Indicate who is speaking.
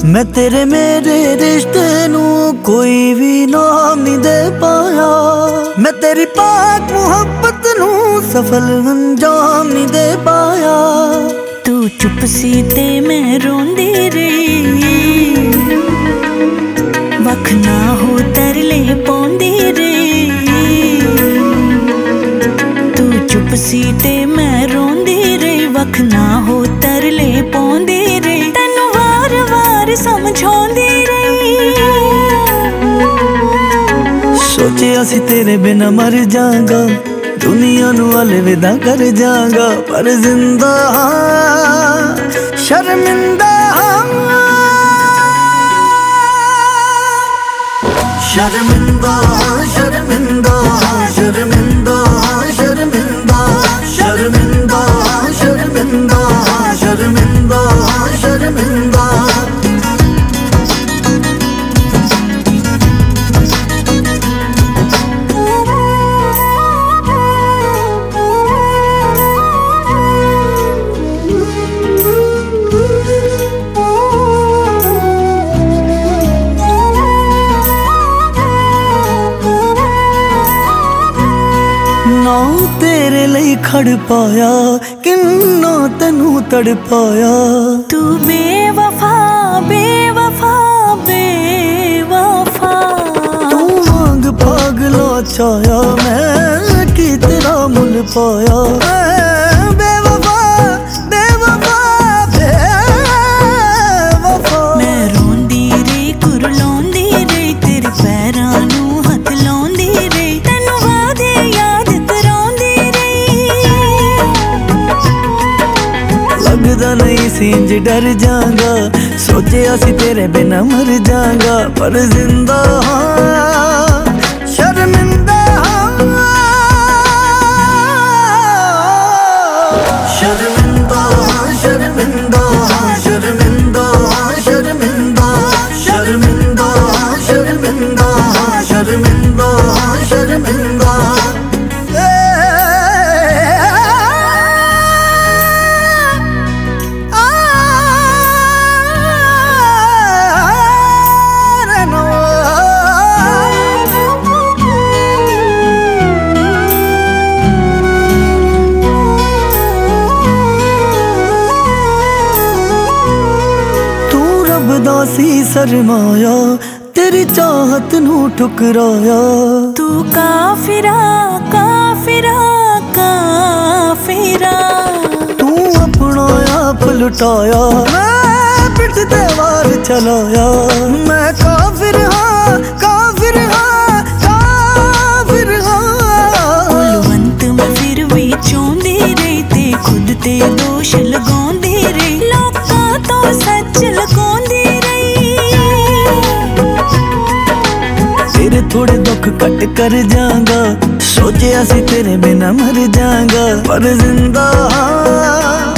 Speaker 1: मैं तेरे मेरे रिश्ते नू कोई भी नाम नहीं दे पाया। मैं तेरी पाक मुहब्बत नू सफल अंजाम नहीं दे पाया।
Speaker 2: तू चुप सी ते मैं रोंदी रही, वख ना हो तरले पौंदी रही। तू चुप सी ते मैं रोंदी रही, वख ना हो तरले पौंदी रही। तैनू वार वार समझाउंदी रही।
Speaker 1: सोचिया सी तेरे बिना मर जागा, दुनिया नू अलविदा कर जागा, पर जिंदा शर्मिंदा शर्मिंदा शर्मिंदा शर्मिंदा शर्मिंदा शर्मिंदा शर्मिंदा शर्मिंदा शर्मिंदा। ना तेरे लिए खड़ पाया, किन्ना तेनू तड़ पाया।
Speaker 2: तू बेवफा बेवफा बेवफा।
Speaker 1: तू मांग पागला चाया, मैं की तेरा मुल पाया। बेवफा बेवफा बेवफा।
Speaker 2: मैं रोंदी रही कुरलाउंदी रही, तेरे पैरां नू हथ लाउंदी रही। तैनू वादे याद कराउंदी रही।
Speaker 1: लगदा नहीं सी इंज डर जागा, सोचिया सी तेरे बिना मर जागा, पर जिंदा शर्मिंदा शर्मिंदा शर्मिंदा शर्मिंदा शर्मिंदा शर्मिंदा शर्मिंदा शर्मिंदा शर्मिंदा। दासी सरमाया, तेरी चाहत नू ठुकराया।
Speaker 2: तू काफिरा काफिरा काफिरा।
Speaker 1: तू अपना आप लुटाया, मैं पिठ ते वार चलाया। मैं काफिर हाँ काफिर हाँ काफिर हाँ।
Speaker 2: कुलवंत मैं फिर भी चाहुंदी रही, ते खुद ते दोष लगाउंदी रही। लोकां तो सच लगाउंदी
Speaker 1: तेरे थोड़े दुख कट कर जागा, सोचिया सी तेरे बिना मर जागा, पर जिंदा